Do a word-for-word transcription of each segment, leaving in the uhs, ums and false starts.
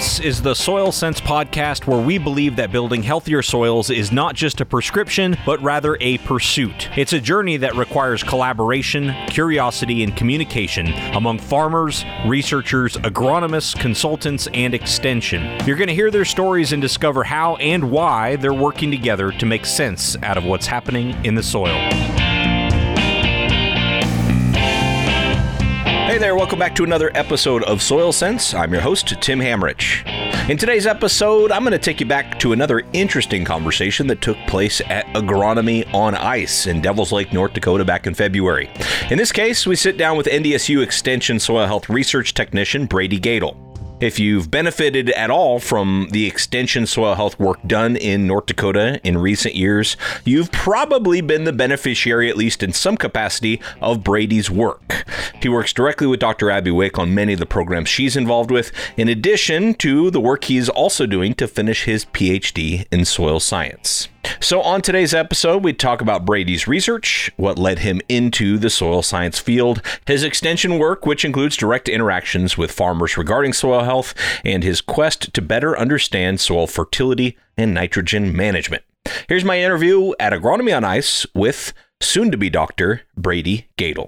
This is the Soil Sense podcast, where we believe that building healthier soils is not just a prescription, but rather a pursuit. It's a journey that requires collaboration, curiosity, and communication among farmers, researchers, agronomists, consultants, and extension. You're going to hear their stories and discover how and why they're working together to make sense out of what's happening in the soil. Hey there, welcome back to another episode of Soil Sense. I'm your host, Tim Hamrich. In today's episode, I'm going to take you back to another interesting conversation that took place at Agronomy on Ice in Devils Lake, North Dakota back in February. In this case, we sit down with N D S U Extension Soil Health Research Technician Brady Gadel. If you've benefited at all from the extension soil health work done in North Dakota in recent years, you've probably been the beneficiary, at least in some capacity, of Brady's work. He works directly with Doctor Abby Wick on many of the programs she's involved with, in addition to the work he's also doing to finish his P H D in soil science. So on today's episode, we talk about Brady's research, what led him into the soil science field, his extension work, which includes direct interactions with farmers regarding soil health, and his quest to better understand soil fertility and nitrogen management. Here's my interview at Agronomy on Ice with soon-to-be Doctor Brady Gadel.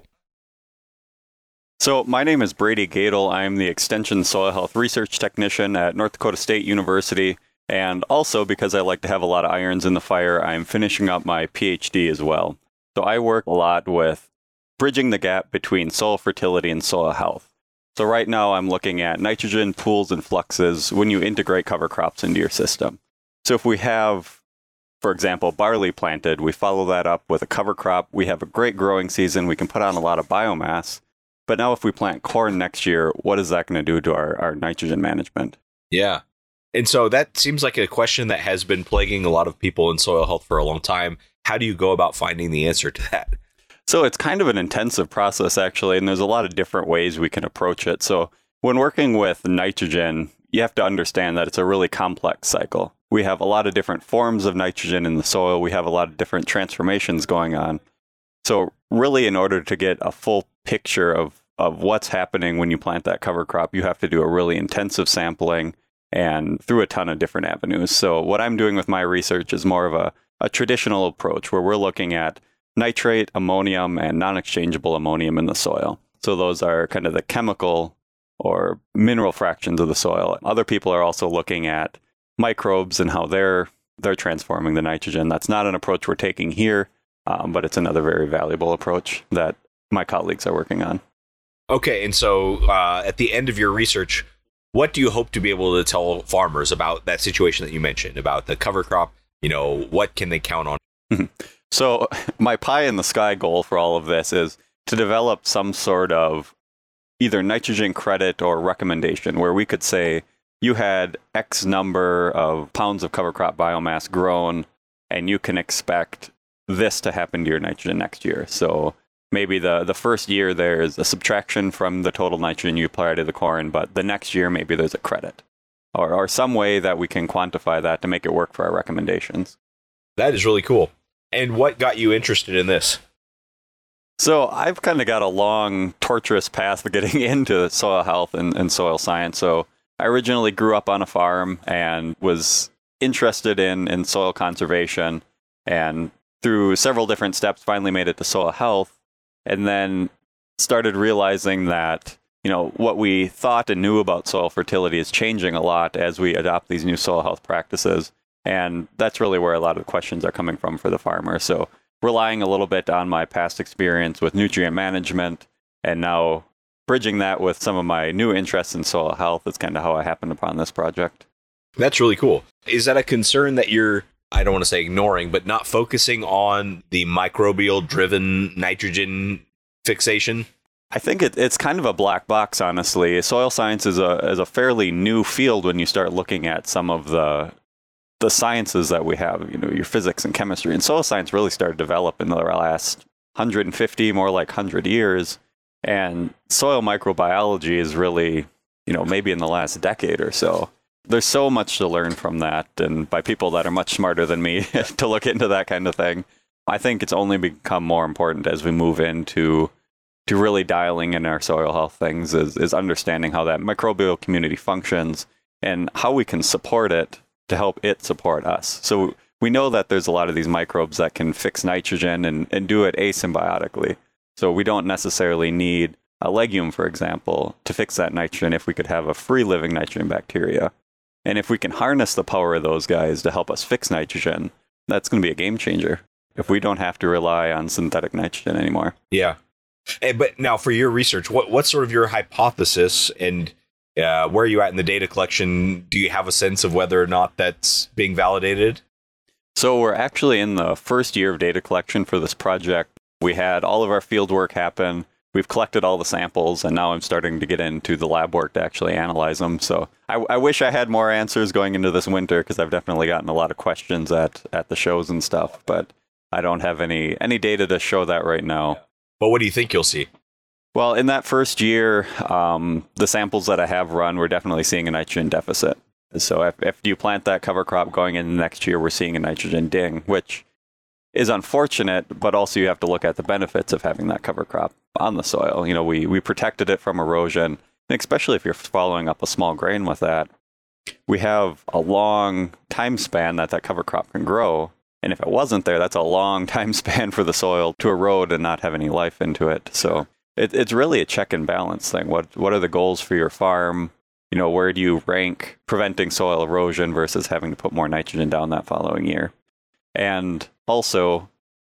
So my name is Brady Gadel. I'm the Extension Soil Health Research Technician at North Dakota State University. And also, because I like to have a lot of irons in the fire, I'm finishing up my P H D as well. So I work a lot with bridging the gap between soil fertility and soil health. So right now I'm looking at nitrogen pools and fluxes when you integrate cover crops into your system. So if we have, for example, barley planted, we follow that up with a cover crop, we have a great growing season, we can put on a lot of biomass. But now if we plant corn next year, what is that going to do to our, our nitrogen management? Yeah. And so that seems like a question that has been plaguing a lot of people in soil health for a long time. How do you go about finding the answer to that? So it's kind of an intensive process, actually, and there's a lot of different ways we can approach it. So when working with nitrogen, you have to understand that it's a really complex cycle. We have a lot of different forms of nitrogen in the soil. We have a lot of different transformations going on. So really, in order to get a full picture of, of what's happening when you plant that cover crop, you have to do a really intensive sampling and through a ton of different avenues. So what I'm doing with my research is more of a, a traditional approach where we're looking at nitrate, ammonium, and non-exchangeable ammonium in the soil. So those are kind of the chemical or mineral fractions of the soil. Other people are also looking at microbes and how they're they're transforming the nitrogen. That's not an approach we're taking here, um, but it's another very valuable approach that my colleagues are working on. Okay, and so uh, at the end of your research, what do you hope to be able to tell farmers about that situation that you mentioned, about the cover crop? You know, what can they count on? So my pie in the sky goal for all of this is to develop some sort of either nitrogen credit or recommendation where we could say you had X number of pounds of cover crop biomass grown and you can expect this to happen to your nitrogen next year. So maybe the, the first year there's a subtraction from the total nitrogen you apply to the corn, but the next year maybe there's a credit or, or some way that we can quantify that to make it work for our recommendations. That is really cool. And what got you interested in this? So I've kind of got a long, torturous path of getting into soil health and, and soil science. So I originally grew up on a farm and was interested in, in soil conservation, and through several different steps finally made it to soil health. And then started realizing that, you know, what we thought and knew about soil fertility is changing a lot as we adopt these new soil health practices. And that's really where a lot of the questions are coming from for the farmer. So relying a little bit on my past experience with nutrient management and now bridging that with some of my new interests in soil health is kind of how I happened upon this project. That's really cool. Is that a concern that you're, I don't want to say ignoring, but not focusing on the microbial-driven nitrogen fixation? I think it, it's kind of a black box, honestly. Soil science is a is a fairly new field when you start looking at some of the the sciences that we have, you know, your physics and chemistry. And soil science really started to develop in the last one hundred fifty, more like one hundred years. And soil microbiology is really, you know, maybe in the last decade or so. There's so much to learn from that, and by people that are much smarter than me to look into that kind of thing. I think it's only become more important as we move into to really dialing in our soil health things is, is understanding how that microbial community functions and how we can support it to help it support us. So we know that there's a lot of these microbes that can fix nitrogen and, and do it asymbiotically. So we don't necessarily need a legume, for example, to fix that nitrogen if we could have a free-living nitrogen bacteria. And if we can harness the power of those guys to help us fix nitrogen, that's going to be a game changer if we don't have to rely on synthetic nitrogen anymore. Yeah. And, but now for your research, what what's sort of your hypothesis, and uh, where are you at in the data collection? Do you have a sense of whether or not that's being validated? So we're actually in the first year of data collection for this project. We had all of our field work happen. We've collected all the samples, and now I'm starting to get into the lab work to actually analyze them. So I, I wish I had more answers going into this winter, because I've definitely gotten a lot of questions at, at the shows and stuff, but I don't have any, any data to show that right now. But what do you think you'll see? Well, in that first year, um, the samples that I have run, we're definitely seeing a nitrogen deficit. So if, if you plant that cover crop going into next year, we're seeing a nitrogen ding, which is unfortunate, but also you have to look at the benefits of having that cover crop on the soil. You know, we, we protected it from erosion, and especially if you're following up a small grain with that, we have a long time span that that cover crop can grow. And if it wasn't there, that's a long time span for the soil to erode and not have any life into it. So it, it's really a check and balance thing. What what are the goals for your farm? You know, where do you rank preventing soil erosion versus having to put more nitrogen down that following year? And also,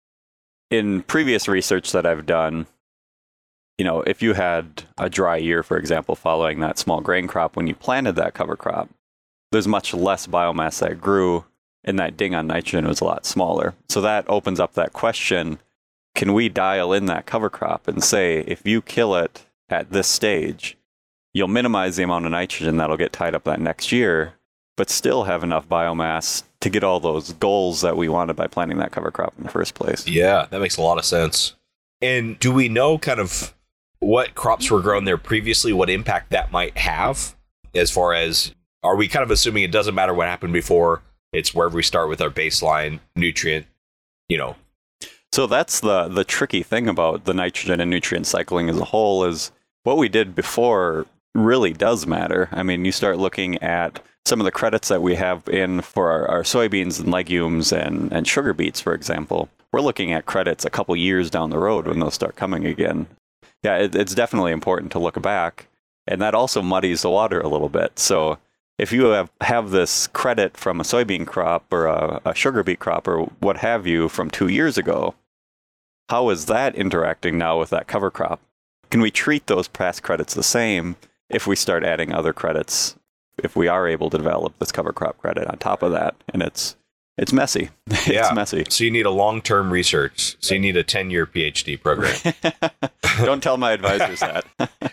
in previous research that I've done, you know, if you had a dry year, for example, following that small grain crop, when you planted that cover crop, there's much less biomass that grew, and that ding on nitrogen was a lot smaller. So that opens up that question, can we dial in that cover crop and say, if you kill it at this stage, you'll minimize the amount of nitrogen that'll get tied up that next year, but still have enough biomass to get all those goals that we wanted by planting that cover crop in the first place. Yeah, that makes a lot of sense. And do we know kind of what crops were grown there previously, what impact that might have, as far as, are we kind of assuming it doesn't matter what happened before, it's wherever we start with our baseline nutrient, you know? So that's the the tricky thing about the nitrogen and nutrient cycling as a whole, is what we did before really does matter. I mean, you start looking at some of the credits that we have in for our, our soybeans and legumes and, and sugar beets, for example. We're looking at credits a couple years down the road when they'll start coming again. Yeah, it, it's definitely important to look back, and that also muddies the water a little bit. So if you have, have this credit from a soybean crop or a, a sugar beet crop or what have you from two years ago, how is that interacting now with that cover crop? Can we treat those past credits the same if we start adding other credits, if we are able to develop this cover crop credit on top of that? And it's it's messy. It's yeah. messy. So you need a long-term research. So you need a ten-year PhD program. Don't tell my advisors that.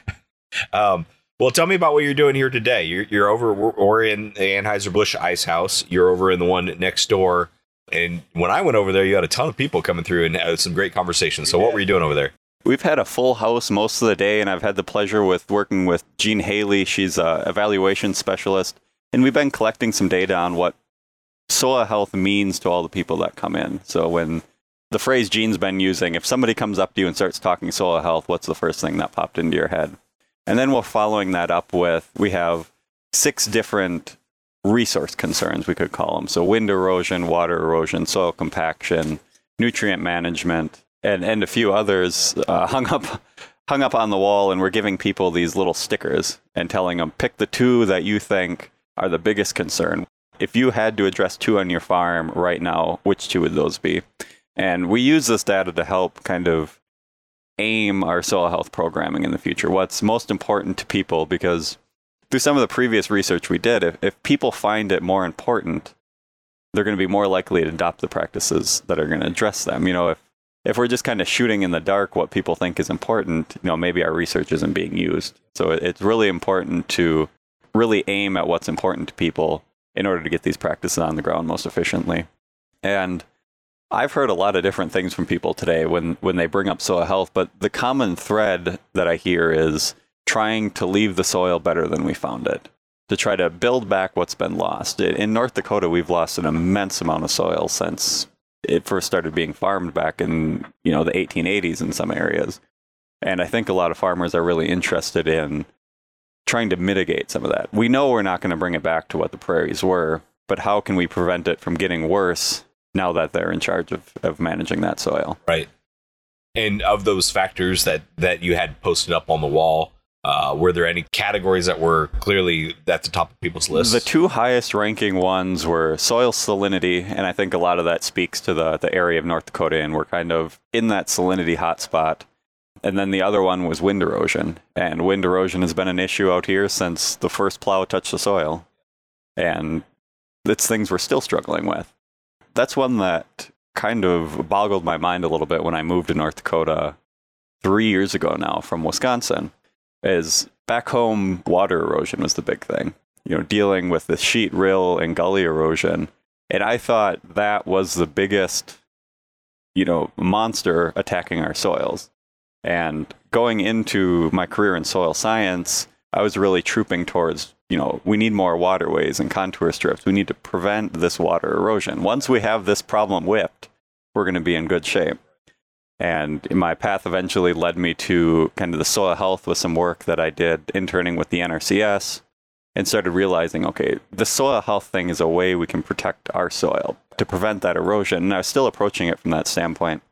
um, well, tell me about what you're doing here today. You're, you're over, we're, we're in the Anheuser-Busch Ice House. You're over in the one next door. And when I went over there, you had a ton of people coming through and had some great conversations. So what were you doing over there? We've had a full house most of the day, and I've had the pleasure with working with Jean Haley. She's an evaluation specialist, and we've been collecting some data on what soil health means to all the people that come in. So when the phrase Jean's been using, if somebody comes up to you and starts talking soil health, what's the first thing that popped into your head? And then we're following that up with, we have six different resource concerns, we could call them. So wind erosion, water erosion, soil compaction, nutrient management, and, and a few others uh, hung up hung up on the wall, and we're giving people these little stickers and telling them, pick the two that you think are the biggest concern. If you had to address two on your farm right now, which two would those be? And we use this data to help kind of aim our soil health programming in the future. What's most important to people, because through some of the previous research we did, if, if people find it more important, they're going to be more likely to adopt the practices that are going to address them. You know, if if we're just kind of shooting in the dark what people think is important, you know, maybe our research isn't being used. So it, it's really important to really aim at what's important to people in order to get these practices on the ground most efficiently. And I've heard a lot of different things from people today when, when they bring up soil health, but the common thread that I hear is trying to leave the soil better than we found it, to try to build back what's been lost. In North Dakota, we've lost an immense amount of soil since it first started being farmed back in, you know, the eighteen eighties in some areas. And I think a lot of farmers are really interested in trying to mitigate some of that. We know we're not going to bring it back to what the prairies were, but how can we prevent it from getting worse now that they're in charge of, of managing that soil? Right. And of those factors that, that you had posted up on the wall, uh, were there any categories that were clearly at the top of people's lists? The two highest ranking ones were soil salinity, and I think a lot of that speaks to the, the area of North Dakota, and we're kind of in that salinity hotspot. And then the other one was wind erosion. And wind erosion has been an issue out here since the first plow touched the soil. And it's things we're still struggling with. That's one that kind of boggled my mind a little bit when I moved to North Dakota three years ago now from Wisconsin. Is back home, water erosion was the big thing. You know, dealing with the sheet, rill, and gully erosion. And I thought that was the biggest, you know, monster attacking our soils. And going into my career in soil science, I was really trooping towards, you know, we need more waterways and contour strips. We need to prevent this water erosion. Once we have this problem whipped, we're going to be in good shape. And my path eventually led me to kind of the soil health with some work that I did interning with the N R C S and started realizing, okay, the soil health thing is a way we can protect our soil to prevent that erosion. And I was still approaching it from that standpoint.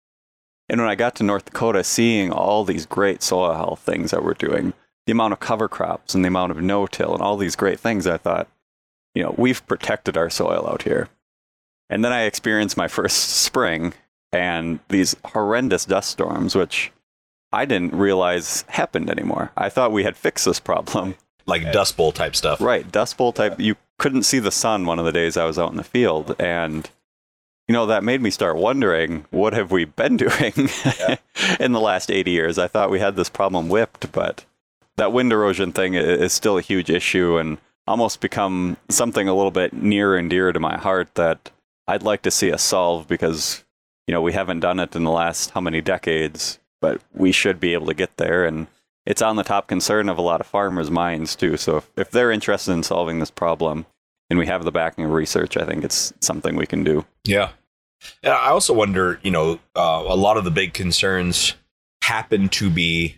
And when I got to North Dakota, seeing all these great soil health things that we're doing, the amount of cover crops and the amount of no-till and all these great things, I thought, you know, we've protected our soil out here. And then I experienced my first spring and these horrendous dust storms, which I didn't realize happened anymore. I thought we had fixed this problem. Like Dust Bowl type stuff. Right, Dust Bowl type. You couldn't see the sun one of the days I was out in the field. And you know, that made me start wondering, what have we been doing yeah. in the last eighty years? I thought we had this problem whipped, but that wind erosion thing is still a huge issue and almost become something a little bit near and dear to my heart that I'd like to see us solve because, you know, we haven't done it in the last how many decades, but we should be able to get there. And it's on the top concern of a lot of farmers' minds, too. So if, if they're interested in solving this problem, and we have the backing of research, I think it's something we can do. Yeah. And I also wonder, you know, uh, a lot of the big concerns happen to be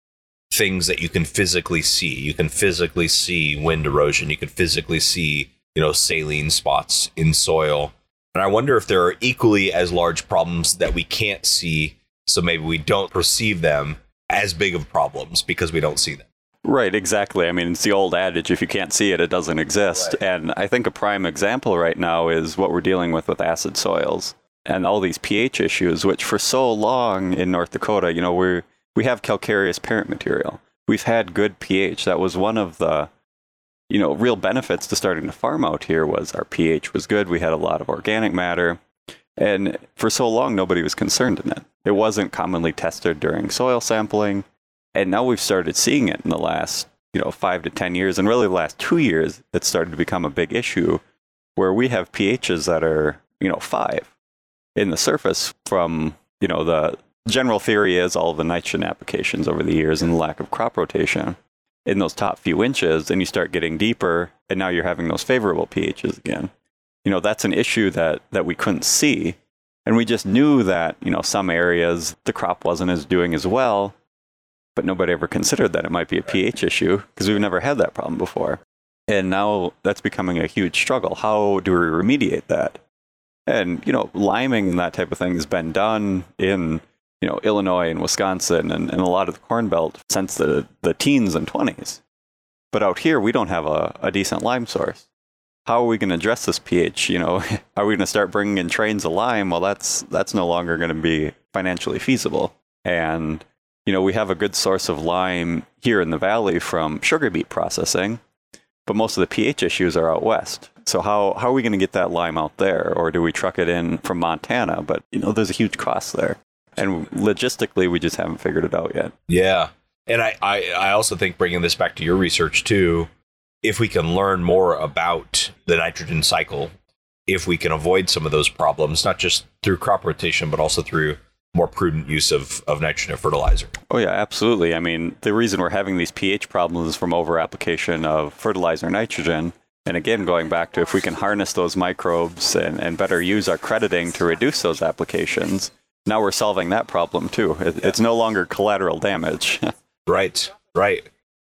things that you can physically see. You can physically see wind erosion. You can physically see, you know, saline spots in soil. And I wonder if there are equally as large problems that we can't see, so maybe we don't perceive them as big of problems because we don't see them. Right, exactly. I mean, it's the old adage, if you can't see it, it doesn't exist. Right. And I think a prime example right now is what we're dealing with with acid soils and all these pH issues, which for so long in North Dakota, you know, we we have calcareous parent material. We've had good pH. That was one of the, you know, real benefits to starting to farm out here was our pH was good. We had a lot of organic matter. And for so long, nobody was concerned in it. It wasn't commonly tested during soil sampling. And now we've started seeing it in the last, you know, five to ten years, and really the last two years, it's started to become a big issue where we have pHs that are, you know, five in the surface from, you know, the general theory is all of the nitrogen applications over the years and the lack of crop rotation in those top few inches, and you start getting deeper, and now you're having those favorable pHs again. You know, that's an issue that, that we couldn't see, and we just knew that, you know, some areas the crop wasn't as doing as well, but nobody ever considered that it might be a pH issue because we've never had that problem before. And now that's becoming a huge struggle. How do we remediate that? And, you know, liming and that type of thing has been done in, you know, Illinois and Wisconsin and, and a lot of the Corn Belt since the, the teens and twenties. But out here, we don't have a, a decent lime source. How are we going to address this pH? You know, are we going to start bringing in trains of lime? Well, that's that's no longer going to be financially feasible. And you know, we have a good source of lime here in the valley from sugar beet processing, but most of the pH issues are out west. So how, how are we going to get that lime out there? Or do we truck it in from Montana? But, you know, there's a huge cost there. And logistically, we just haven't figured it out yet. Yeah. And I, I, I also think bringing this back to your research, too, if we can learn more about the nitrogen cycle, if we can avoid some of those problems, not just through crop rotation, but also through more prudent use of, of nitrogen fertilizer. Oh, yeah, absolutely. I mean, the reason we're having these pH problems is from over-application of fertilizer nitrogen. And again, going back to if we can harness those microbes and, and better use our crediting to reduce those applications, now we're solving that problem too. It, yeah. It's no longer collateral damage. Right, right.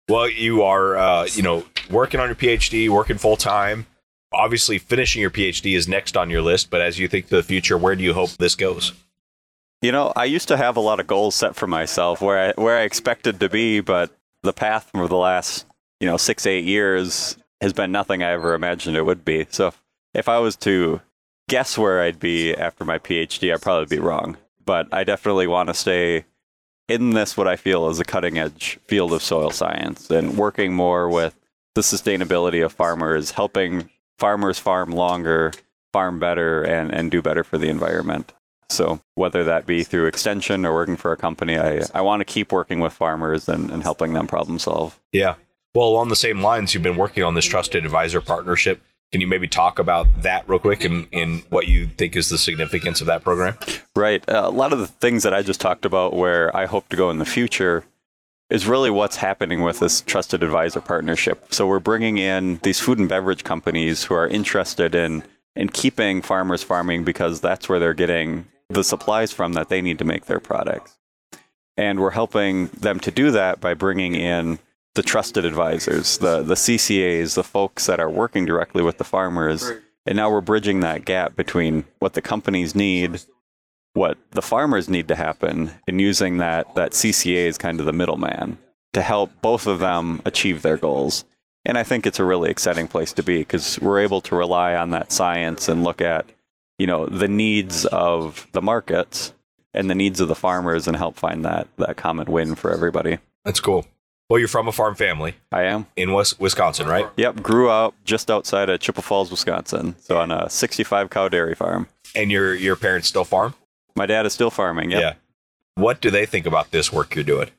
Well, you are, uh, you know, working on your PhD, working full time. Obviously, finishing your PhD is next on your list. But as you think to the future, where do you hope this goes? You know, I used to have a lot of goals set for myself where I, where I expected to be, but the path for the last, you know, six, eight years has been nothing I ever imagined it would be. So if I was to guess where I'd be after my PhD, I'd probably be wrong. But I definitely want to stay in this, what I feel is a cutting edge field of soil science, and working more with the sustainability of farmers, helping farmers farm longer, farm better, and, and do better for the environment. So whether that be through extension or working for a company, I, I want to keep working with farmers and, and helping them problem solve. Yeah. Well, along the same lines, you've been working on this trusted advisor partnership. Can you maybe talk about that real quick and, and what you think is the significance of that program? Right. Uh, a lot of the things that I just talked about where I hope to go in the future is really what's happening with this trusted advisor partnership. So we're bringing in these food and beverage companies who are interested in, in keeping farmers farming because that's where they're getting the supplies from that they need to make their products. And we're helping them to do that by bringing in the trusted advisors, the, the C C As, the folks that are working directly with the farmers. And now we're bridging that gap between what the companies need, what the farmers need to happen, and using that, that C C A as kind of the middleman to help both of them achieve their goals. And I think it's a really exciting place to be because we're able to rely on that science and look at, you know, the needs of the markets and the needs of the farmers and help find that, that common win for everybody. That's cool. Well, you're from a farm family. I am. In West, Wisconsin, right? Yep. Grew up just outside of Chippewa Falls, Wisconsin. So on a sixty-five cow dairy farm. And your your parents still farm? My dad is still farming. Yep. Yeah. What do they think about this work you're doing?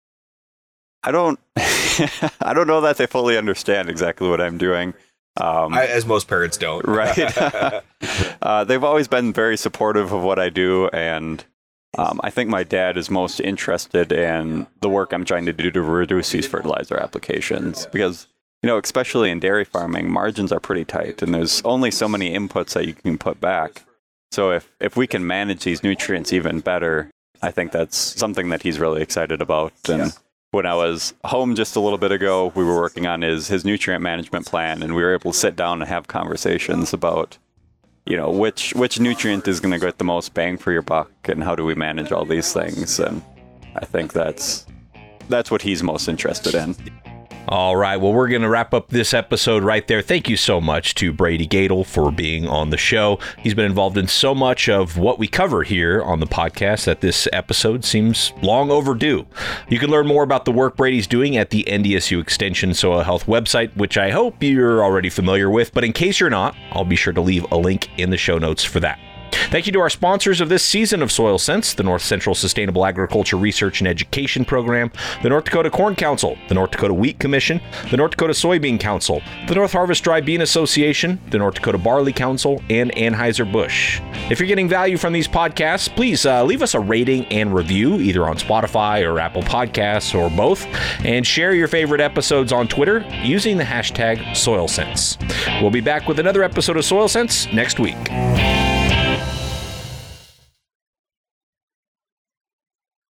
I don't, I don't know that they fully understand exactly what I'm doing. Um, I, as most parents don't. Right. uh, they've always been very supportive of what I do. And um, I think my dad is most interested in the work I'm trying to do to reduce these fertilizer applications. Because, you know, especially in dairy farming, margins are pretty tight. And there's only so many inputs that you can put back. So if, if we can manage these nutrients even better, I think that's something that he's really excited about. And yeah. When I was home just a little bit ago, we were working on his, his nutrient management plan, and we were able to sit down and have conversations about, you know, which which nutrient is going to get the most bang for your buck, and how do we manage all these things. And I think that's that's what he's most interested in. All right. Well, we're going to wrap up this episode right there. Thank you so much to Brady Gadel for being on the show. He's been involved in so much of what we cover here on the podcast that this episode seems long overdue. You can learn more about the work Brady's doing at the N D S U Extension Soil Health website, which I hope you're already familiar with. But in case you're not, I'll be sure to leave a link in the show notes for that. Thank you to our sponsors of this season of Soil Sense, the North Central Sustainable Agriculture Research and Education Program, the North Dakota Corn Council, the North Dakota Wheat Commission, the North Dakota Soybean Council, the North Harvest Dry Bean Association, the North Dakota Barley Council, and Anheuser-Busch. If you're getting value from these podcasts, please uh, leave us a rating and review, either on Spotify or Apple Podcasts or both, and share your favorite episodes on Twitter using the hashtag SoilSense. We'll be back with another episode of Soil Sense next week.